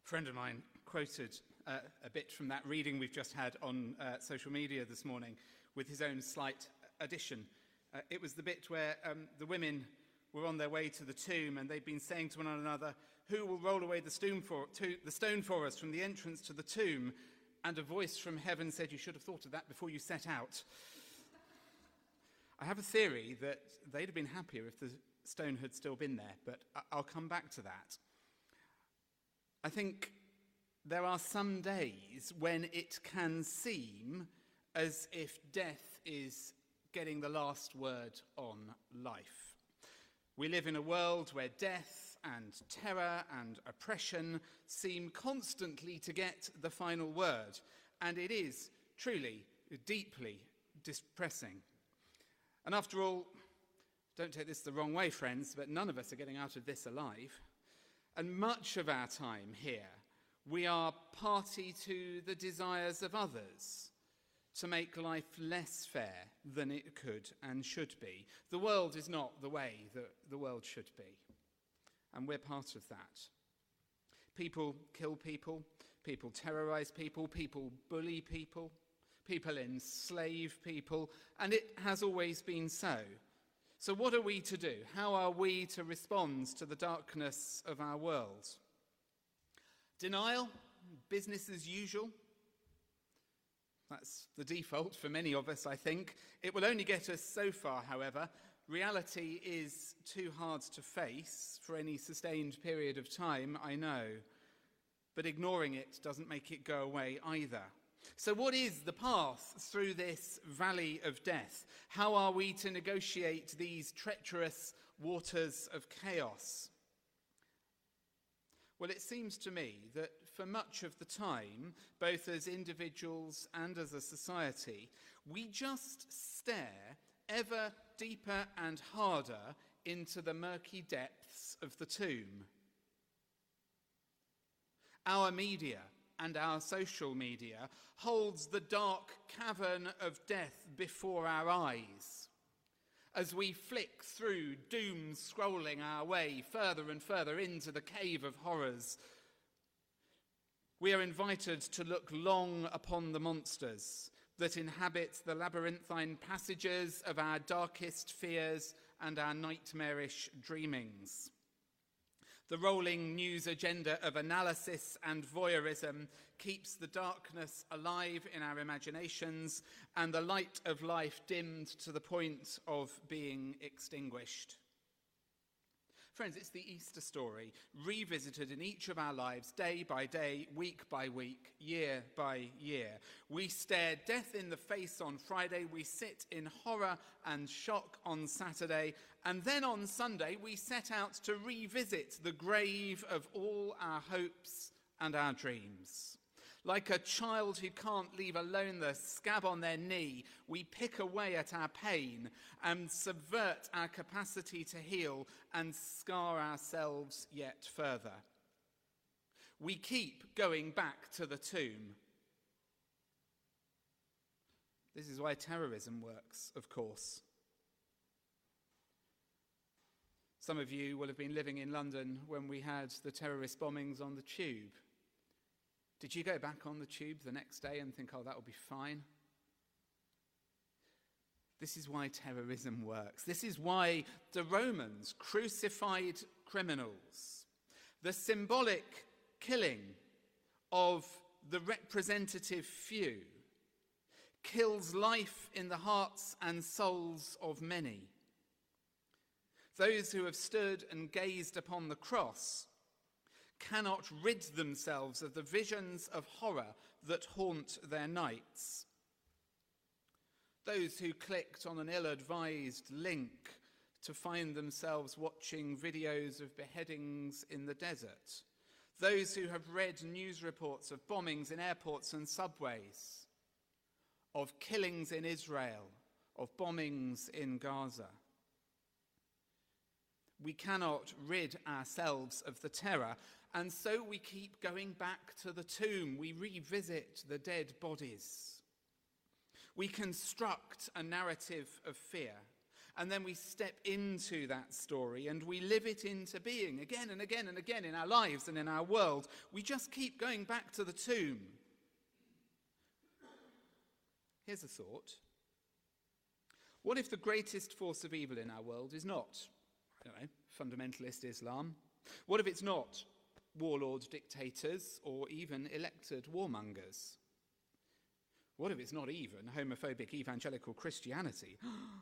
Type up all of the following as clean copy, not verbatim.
A friend of mine quoted a bit from that reading we've just had on social media this morning with his own slight addition. It was the bit where the women were on their way to the tomb and they'd been saying to one another, "Who will roll away the stone for us from the entrance to the tomb?" And a voice from heaven said, "You should have thought of that before you set out." I have a theory that they'd have been happier if the stone had still been there, but I'll come back to that. I think there are some days when it can seem as if death is getting the last word on life. We live in a world where death and terror and oppression seem constantly to get the final word, and it is truly deeply depressing. And after all, don't take this the wrong way, friends, but none of us are getting out of this alive. And much of our time here, we are party to the desires of others to make life less fair than it could and should be. The world is not the way that the world should be, and we're part of that. People kill people, people terrorize people, people bully people, people enslave people, and it has always been so. So what are we to do? How are we to respond to the darkness of our world? Denial? Business as usual? That's the default for many of us, I think. It will only get us so far, however. Reality is too hard to face for any sustained period of time, I know. But ignoring it doesn't make it go away either. So what is the path through this valley of death? How are we to negotiate these treacherous waters of chaos? Well, it seems to me that for much of the time, both as individuals and as a society, we just stare ever deeper and harder into the murky depths of the tomb. Our media and our social media holds the dark cavern of death before our eyes as we flick through doom scrolling our way further and further into the cave of horrors. We are invited to look long upon the monsters that inhabit the labyrinthine passages of our darkest fears and our nightmarish dreamings. The rolling news agenda of analysis and voyeurism keeps the darkness alive in our imaginations and the light of life dimmed to the point of being extinguished. Friends, it's the Easter story, revisited in each of our lives, day by day, week by week, year by year. We stare death in the face on Friday, we sit in horror and shock on Saturday, and then on Sunday we set out to revisit the grave of all our hopes and our dreams. Like a child who can't leave alone the scab on their knee, we pick away at our pain and subvert our capacity to heal and scar ourselves yet further. We keep going back to the tomb. This is why terrorism works, of course. Some of you will have been living in London when we had the terrorist bombings on the Tube. Did you go back on the Tube the next day and think, oh, that'll be fine? This is why terrorism works. This is why the Romans crucified criminals. The symbolic killing of the representative few kills life in the hearts and souls of many. Those who have stood and gazed upon the cross cannot rid themselves of the visions of horror that haunt their nights. Those who clicked on an ill-advised link to find themselves watching videos of beheadings in the desert. Those who have read news reports of bombings in airports and subways, of killings in Israel, of bombings in Gaza. We cannot rid ourselves of the terror, and so we keep going back to the tomb. We revisit the dead bodies. We construct a narrative of fear, And then we step into that story and we live it into being again and again and again in our lives and in our world. We just keep going back to the tomb. Here's a thought. What if the greatest force of evil in our world is not, fundamentalist Islam? What if it's not warlord dictators or even elected warmongers? What if it's not even homophobic evangelical Christianity?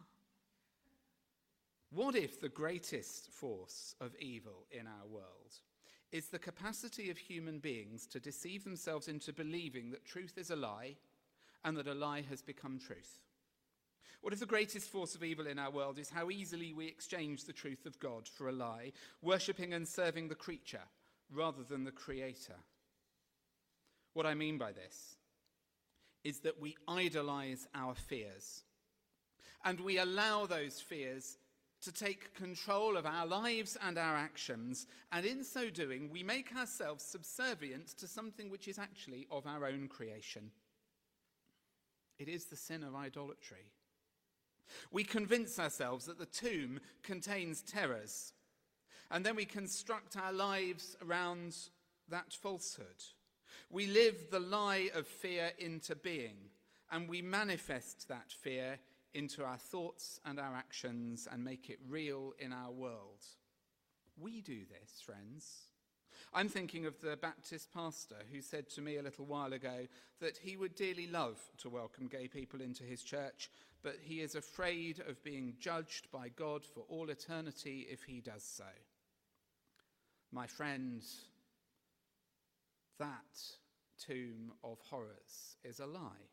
What if the greatest force of evil in our world is the capacity of human beings to deceive themselves into believing that truth is a lie and that a lie has become truth? What if the greatest force of evil in our world is how easily we exchange the truth of God for a lie, worshipping and serving the creature rather than the creator? What I mean by this is that we idolize our fears, and we allow those fears to take control of our lives and our actions, and in so doing, we make ourselves subservient to something which is actually of our own creation. It is the sin of idolatry. We convince ourselves that the tomb contains terrors, and then we construct our lives around that falsehood. We live the lie of fear into being, and we manifest that fear into our thoughts and our actions and make it real in our world. We do this, friends. I'm thinking of the Baptist pastor who said to me a little while ago that he would dearly love to welcome gay people into his church, but he is afraid of being judged by God for all eternity if he does so. My friend, that tomb of horrors is a lie.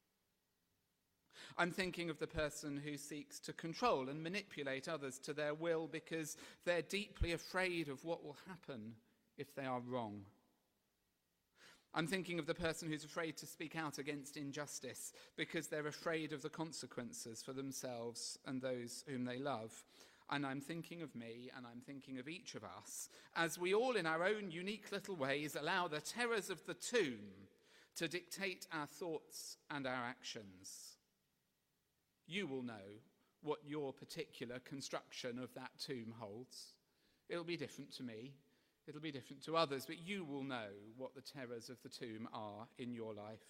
I'm thinking of the person who seeks to control and manipulate others to their will because they're deeply afraid of what will happen if they are wrong. I'm thinking of the person who's afraid to speak out against injustice because they're afraid of the consequences for themselves and those whom they love. And I'm thinking of me, and I'm thinking of each of us, as we all in our own unique little ways allow the terrors of the tomb to dictate our thoughts and our actions. You will know what your particular construction of that tomb holds. It'll be different to me. It'll be different to others, but you will know what the terrors of the tomb are in your life.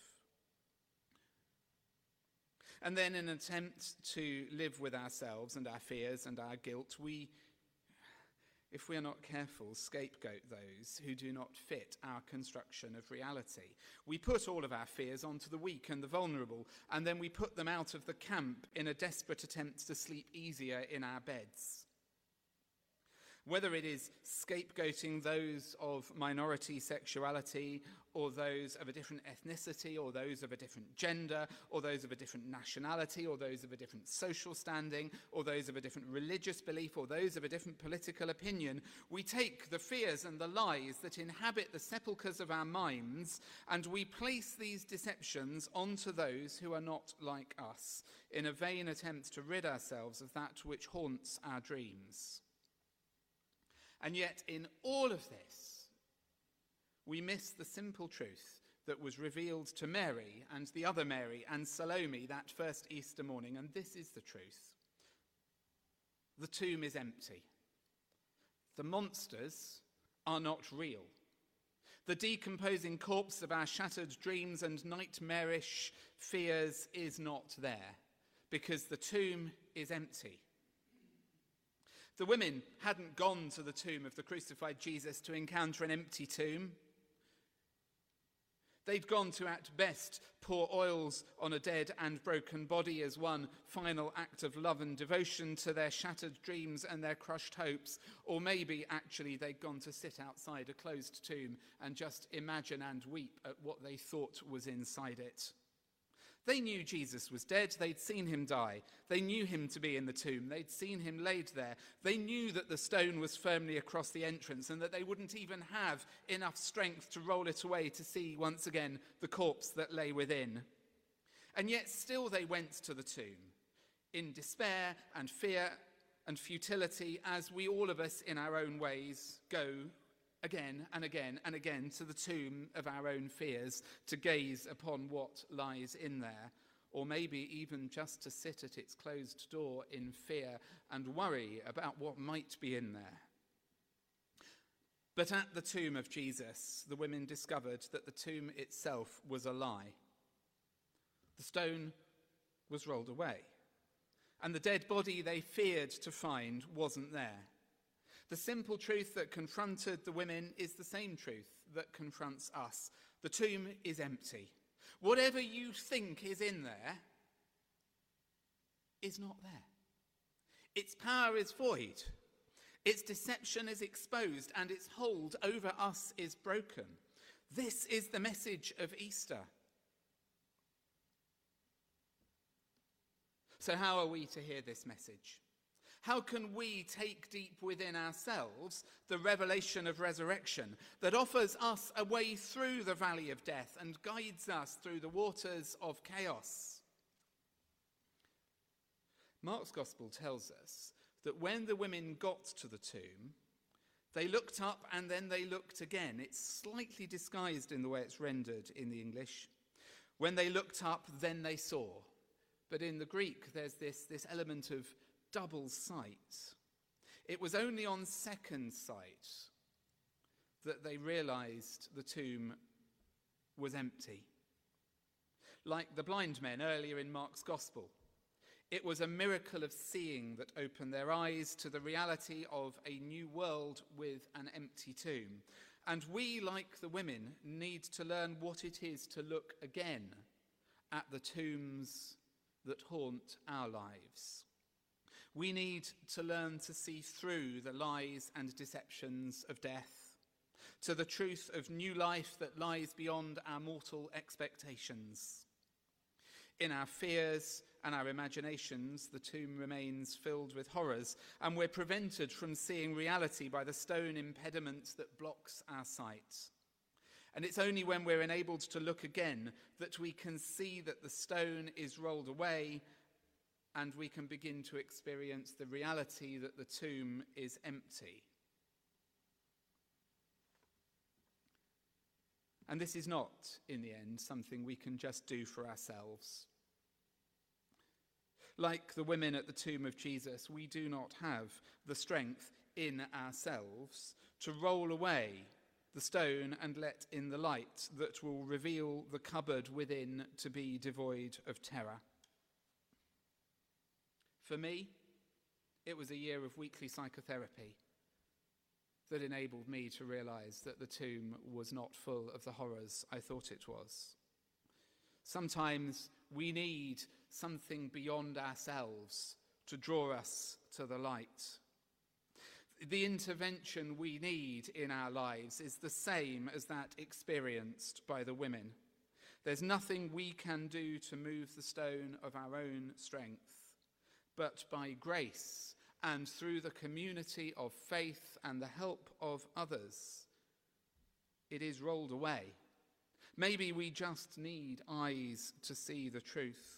And then in an attempt to live with ourselves and our fears and our guilt, we, if we are not careful, scapegoat those who do not fit our construction of reality. We put all of our fears onto the weak and the vulnerable, and then we put them out of the camp in a desperate attempt to sleep easier in our beds. Whether it is scapegoating those of minority sexuality, or those of a different ethnicity, or those of a different gender, or those of a different nationality, or those of a different social standing, or those of a different religious belief, or those of a different political opinion, we take the fears and the lies that inhabit the sepulchres of our minds, and we place these deceptions onto those who are not like us, in a vain attempt to rid ourselves of that which haunts our dreams. And yet, in all of this, we miss the simple truth that was revealed to Mary and the other Mary and Salome that first Easter morning, and this is the truth. The tomb is empty. The monsters are not real. The decomposing corpse of our shattered dreams and nightmarish fears is not there, because the tomb is empty. The women hadn't gone to the tomb of the crucified Jesus to encounter an empty tomb. They'd gone to, at best, pour oils on a dead and broken body as one final act of love and devotion to their shattered dreams and their crushed hopes. Or maybe, actually, they'd gone to sit outside a closed tomb and just imagine and weep at what they thought was inside it. They knew Jesus was dead. They'd seen him die. They knew him to be in the tomb. They'd seen him laid there. They knew that the stone was firmly across the entrance and that they wouldn't even have enough strength to roll it away to see once again the corpse that lay within. And yet still they went to the tomb in despair and fear and futility, as we all of us in our own ways go again and again and again to the tomb of our own fears to gaze upon what lies in there. or maybe even just to sit at its closed door in fear and worry about what might be in there. But at the tomb of Jesus, the women discovered that the tomb itself was a lie. The stone was rolled away, and the dead body they feared to find wasn't there. The simple truth that confronted the women is the same truth that confronts us. The tomb is empty. Whatever you think is in there is not there. Its power is void. Its deception is exposed, and its hold over us is broken. This is the message of Easter. So how are we to hear this message? How can we take deep within ourselves the revelation of resurrection that offers us a way through the valley of death and guides us through the waters of chaos? Mark's Gospel tells us that when the women got to the tomb, they looked up and then they looked again. It's slightly disguised in the way it's rendered in the English. When they looked up, then they saw. But in the Greek, there's this element of double sight. It was only on second sight that they realized the tomb was empty. Like the blind men earlier in Mark's Gospel, it was a miracle of seeing that opened their eyes to the reality of a new world with an empty tomb. And we, like the women, need to learn what it is to look again at the tombs that haunt our lives. We need to learn to see through the lies and deceptions of death, to the truth of new life that lies beyond our mortal expectations. In our fears and our imaginations, the tomb remains filled with horrors, and we're prevented from seeing reality by the stone impediment that blocks our sight. And it's only when we're enabled to look again that we can see that the stone is rolled away, and we can begin to experience the reality that the tomb is empty. And this is not, in the end, something we can just do for ourselves. Like the women at the tomb of Jesus, we do not have the strength in ourselves to roll away the stone and let in the light that will reveal the cupboard within to be devoid of terror. For me, it was a year of weekly psychotherapy that enabled me to realize that the tomb was not full of the horrors I thought it was. Sometimes we need something beyond ourselves to draw us to the light. The intervention we need in our lives is the same as that experienced by the women. There's nothing we can do to move the stone of our own strength, but by grace and through the community of faith and the help of others, it is rolled away. Maybe we just need eyes to see the truth.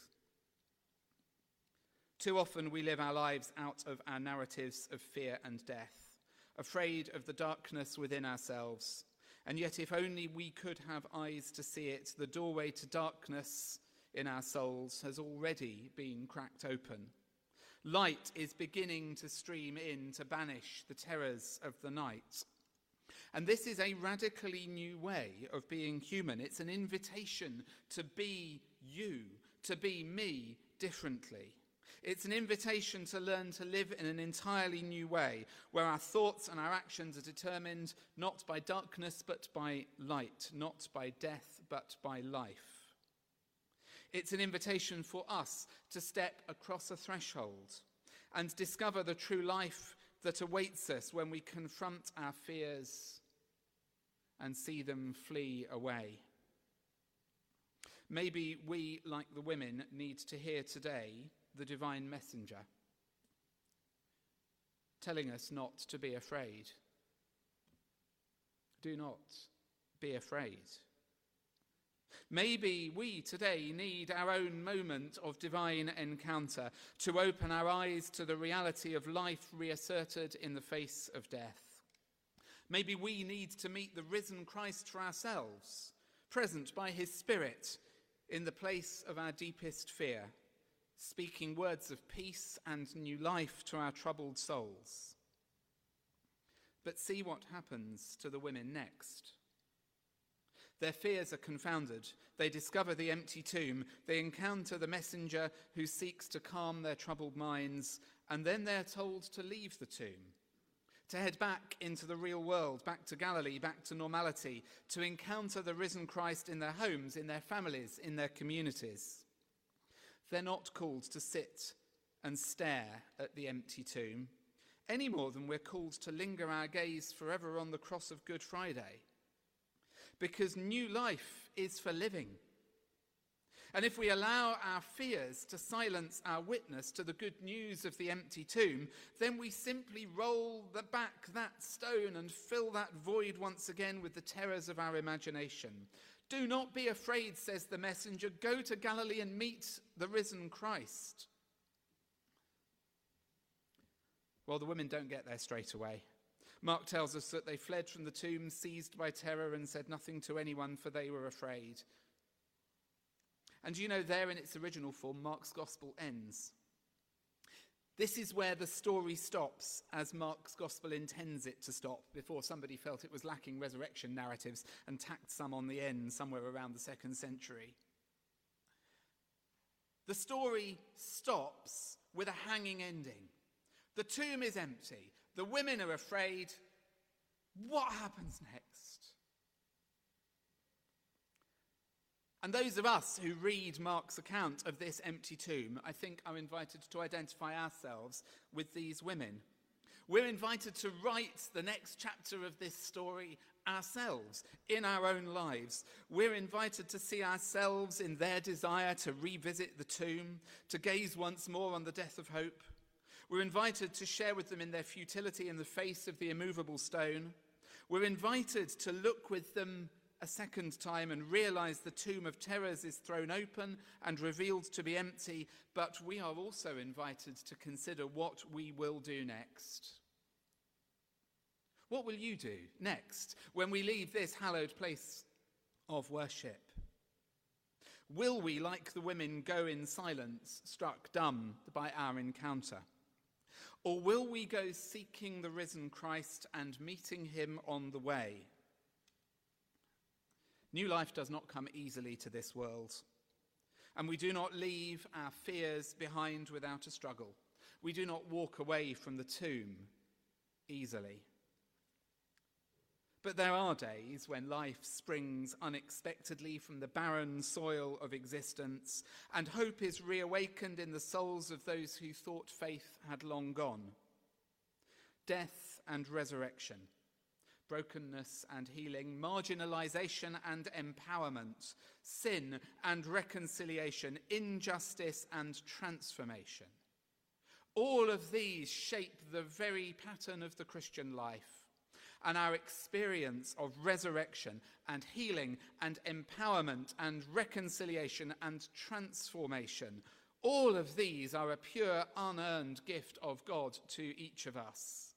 Too often we live our lives out of our narratives of fear and death, afraid of the darkness within ourselves. And yet if only we could have eyes to see it, the doorway to darkness in our souls has already been cracked open. Light is beginning to stream in to banish the terrors of the night. And this is a radically new way of being human. It's an invitation to be you, to be me differently. It's an invitation to learn to live in an entirely new way, where our thoughts and our actions are determined not by darkness but by light, not by death but by life. It's an invitation for us to step across a threshold and discover the true life that awaits us when we confront our fears and see them flee away. Maybe we, like the women, need to hear today the divine messenger telling us not to be afraid. Do not be afraid. Maybe we today need our own moment of divine encounter to open our eyes to the reality of life reasserted in the face of death. Maybe we need to meet the risen Christ for ourselves, present by his Spirit in the place of our deepest fear, speaking words of peace and new life to our troubled souls. But see what happens to the women next. Their fears are confounded. They discover the empty tomb. They encounter the messenger who seeks to calm their troubled minds, and then they're told to leave the tomb, to head back into the real world, back to Galilee, back to normality, to encounter the risen Christ in their homes, in their families, in their communities. They're not called to sit and stare at the empty tomb, any more than we're called to linger our gaze forever on the cross of Good Friday. Because new life is for living. And if we allow our fears to silence our witness to the good news of the empty tomb, then we simply roll back that stone and fill that void once again with the terrors of our imagination. Do not be afraid, says the messenger. Go to Galilee and meet the risen Christ. Well, the women don't get there straight away. Mark tells us that they fled from the tomb, seized by terror, and said nothing to anyone, for they were afraid. And you know, there in its original form, Mark's gospel ends. This is where the story stops, as Mark's gospel intends it to stop, before somebody felt it was lacking resurrection narratives and tacked some on the end somewhere around the 2nd century. The story stops with a hanging ending. The tomb is empty. The women are afraid. What happens next? And those of us who read Mark's account of this empty tomb, I think, are invited to identify ourselves with these women. We're invited to write the next chapter of this story ourselves, in our own lives. We're invited to see ourselves in their desire to revisit the tomb, to gaze once more on the death of hope. We're invited to share with them in their futility in the face of the immovable stone. We're invited to look with them a second time and realize the tomb of terrors is thrown open and revealed to be empty, but we are also invited to consider what we will do next. What will you do next when we leave this hallowed place of worship? Will we, like the women, go in silence, struck dumb by our encounter? Or will we go seeking the risen Christ and meeting him on the way? New life does not come easily to this world, and we do not leave our fears behind without a struggle. We do not walk away from the tomb easily. But there are days when life springs unexpectedly from the barren soil of existence, and hope is reawakened in the souls of those who thought faith had long gone. Death and resurrection, brokenness and healing, marginalization and empowerment, sin and reconciliation, injustice and transformation. All of these shape the very pattern of the Christian life. And our experience of resurrection and healing and empowerment and reconciliation and transformation, all of these are a pure, unearned gift of God to each of us.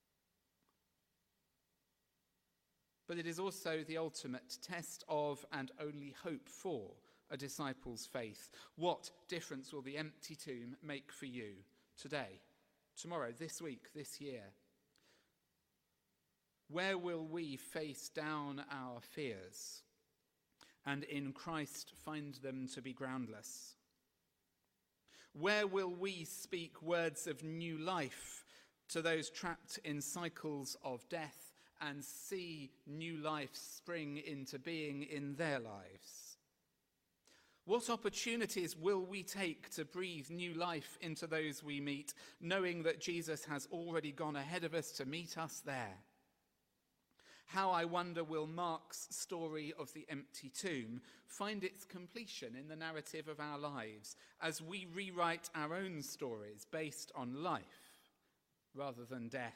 But it is also the ultimate test of and only hope for a disciple's faith. What difference will the empty tomb make for you today, tomorrow, this week, this year? Where will we face down our fears and in Christ find them to be groundless? Where will we speak words of new life to those trapped in cycles of death and see new life spring into being in their lives? What opportunities will we take to breathe new life into those we meet, knowing that Jesus has already gone ahead of us to meet us there? How, I wonder, will Mark's story of the empty tomb find its completion in the narrative of our lives as we rewrite our own stories based on life rather than death?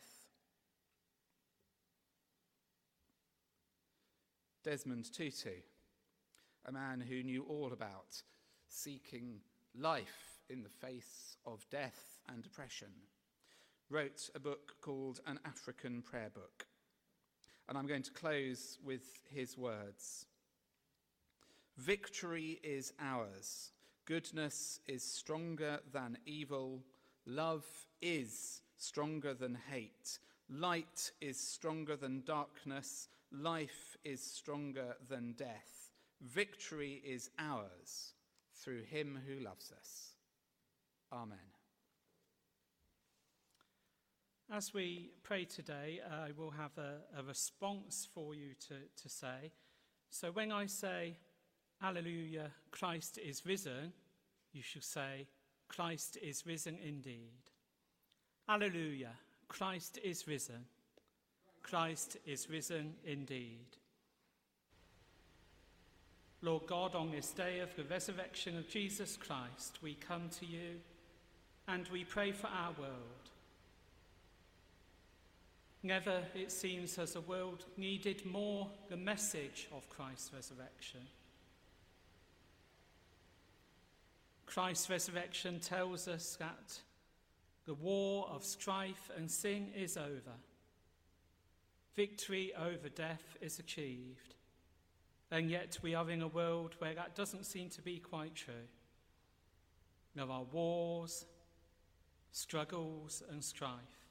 Desmond Tutu, a man who knew all about seeking life in the face of death and depression, wrote a book called An African Prayer Book. And I'm going to close with his words. Victory is ours. Goodness is stronger than evil. Love is stronger than hate. Light is stronger than darkness. Life is stronger than death. Victory is ours through him who loves us. Amen. As we pray today, I will have a response for you to say. So when I say, Alleluia, Christ is risen, you should say, Christ is risen indeed. Alleluia, Christ is risen. Christ is risen indeed. Lord God, on this day of the resurrection of Jesus Christ, we come to you and we pray for our world. Never, it seems, has the world needed more the message of Christ's resurrection. Christ's resurrection tells us that the war of strife and sin is over. Victory over death is achieved. And yet we are in a world where that doesn't seem to be quite true. There are wars, struggles and strife.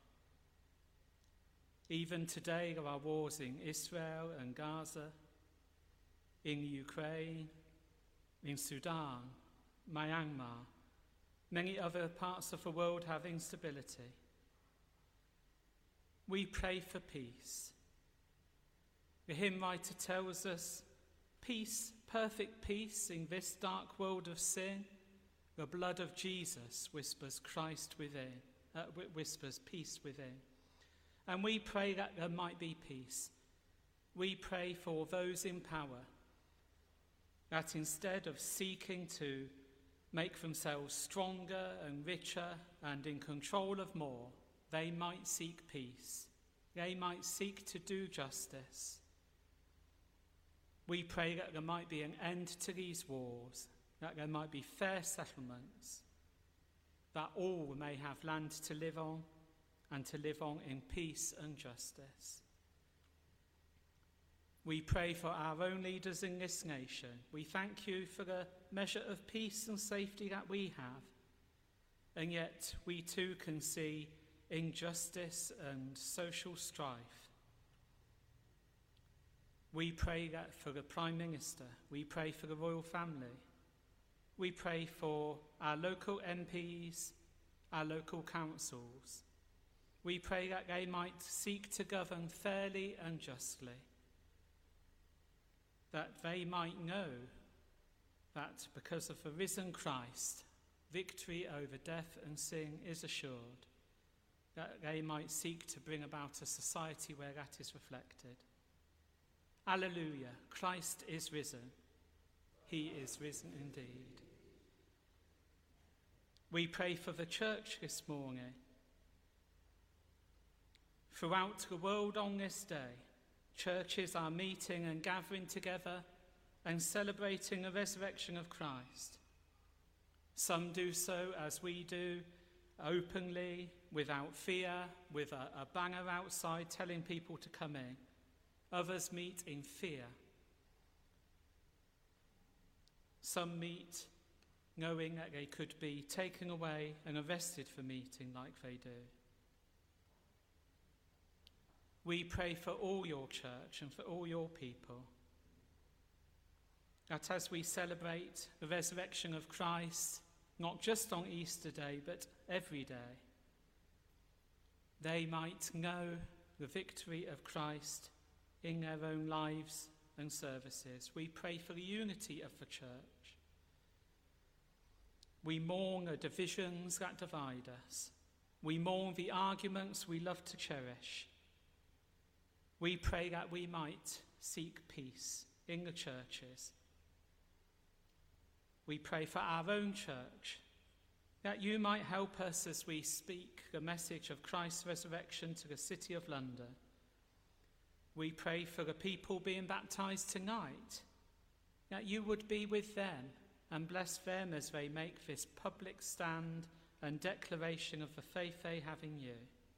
Even today there are wars in Israel and Gaza, in Ukraine, in Sudan, Myanmar. Many other parts of the world have instability. We pray for peace. The hymn writer tells us, peace, perfect peace in this dark world of sin. The blood of Jesus whispers Christ within, whispers peace within. And we pray that there might be peace. We pray for those in power, that instead of seeking to make themselves stronger and richer and in control of more, they might seek peace. They might seek to do justice. We pray that there might be an end to these wars, that there might be fair settlements, that all may have land to live on and to live on in peace and justice. We pray for our own leaders in this nation. We thank you for the measure of peace and safety that we have, and yet we too can see injustice and social strife. We pray that for the Prime Minister. We pray for the royal family. We pray for our local MPs, our local councils. We pray that they might seek to govern fairly and justly, that they might know that because of the risen Christ, victory over death and sin is assured, that they might seek to bring about a society where that is reflected. Alleluia, Christ is risen. He is risen indeed. We pray for the church this morning. Throughout the world on this day, churches are meeting and gathering together and celebrating the resurrection of Christ. Some do so as we do, openly, without fear, with a banner outside telling people to come in. Others meet in fear. Some meet knowing that they could be taken away and arrested for meeting like they do. We pray for all your church and for all your people, that as we celebrate the resurrection of Christ, not just on Easter Day, but every day, they might know the victory of Christ in their own lives and services. We pray for the unity of the church. We mourn the divisions that divide us. We mourn the arguments we love to cherish. We pray that we might seek peace in the churches. We pray for our own church, that you might help us as we speak the message of Christ's resurrection to the City of London. We pray for the people being baptised tonight, that you would be with them and bless them as they make this public stand and declaration of the faith they have in you.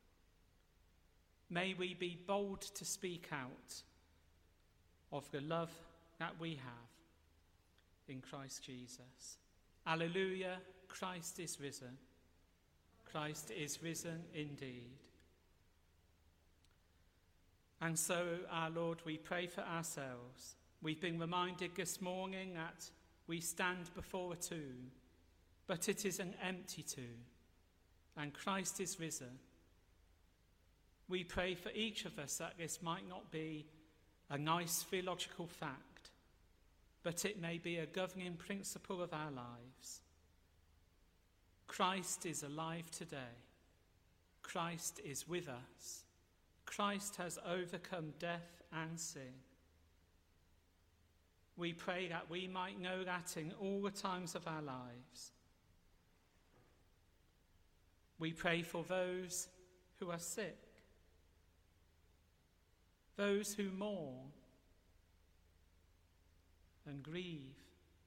May we be bold to speak out of the love that we have. in Christ Jesus. Alleluia, Christ is risen. Christ is risen indeed. And so, our Lord, we pray for ourselves. We've been reminded this morning that we stand before a tomb, but it is an empty tomb, and Christ is risen. We pray for each of us that this might not be a nice theological fact, but it may be a governing principle of our lives. Christ is alive today. Christ is with us. Christ has overcome death and sin. We pray that we might know that in all the times of our lives. We pray for those who are sick, those who mourn and grieve.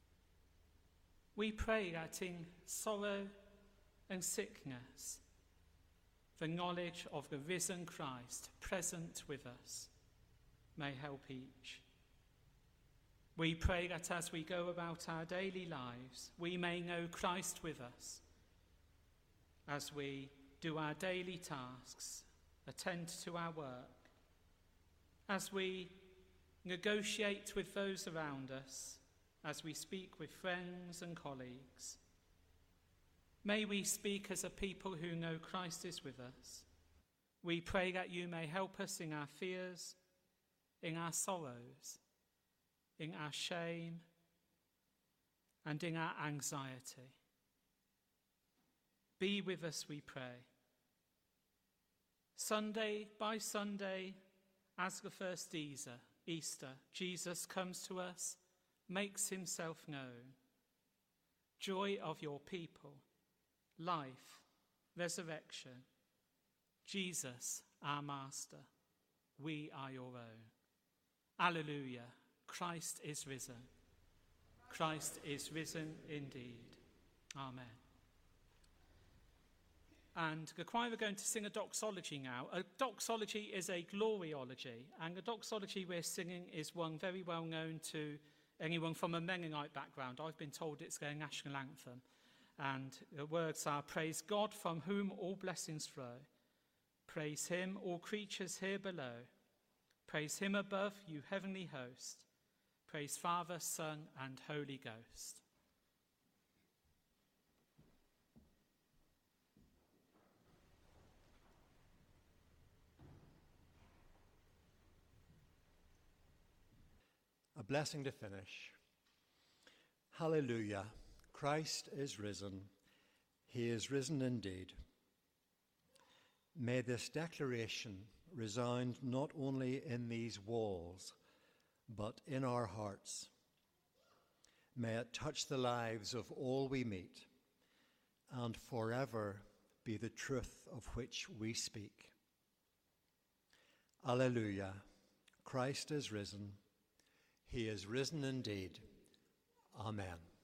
We pray that in sorrow and sickness, the knowledge of the risen Christ present with us may help each. We pray that as we go about our daily lives, we may know Christ with us as we do our daily tasks, attend to our work, as we negotiate with those around us, as we speak with friends and colleagues. May we speak as a people who know Christ is with us. We pray that you may help us in our fears, in our sorrows, in our shame, and in our anxiety. Be with us, we pray. Sunday by Sunday, as the first Easter, Jesus comes to us, makes himself known. Joy of your people, life, resurrection. Jesus, our Master, we are your own. Alleluia, Christ is risen. Christ is risen indeed. Amen. And the choir are going to sing a doxology now. A doxology is a gloriology, and the doxology we're singing is one very well known to anyone from a Mennonite background. I've been told it's their national anthem. And the words are, praise God from whom all blessings flow. Praise him, all creatures here below. Praise him above, you heavenly host. Praise Father, Son, and Holy Ghost. A blessing to finish. Hallelujah, Christ is risen. He is risen indeed. May this declaration resound not only in these walls, but in our hearts. May it touch the lives of all we meet, and forever be the truth of which we speak. Alleluia, Christ is risen. He is risen indeed. Amen.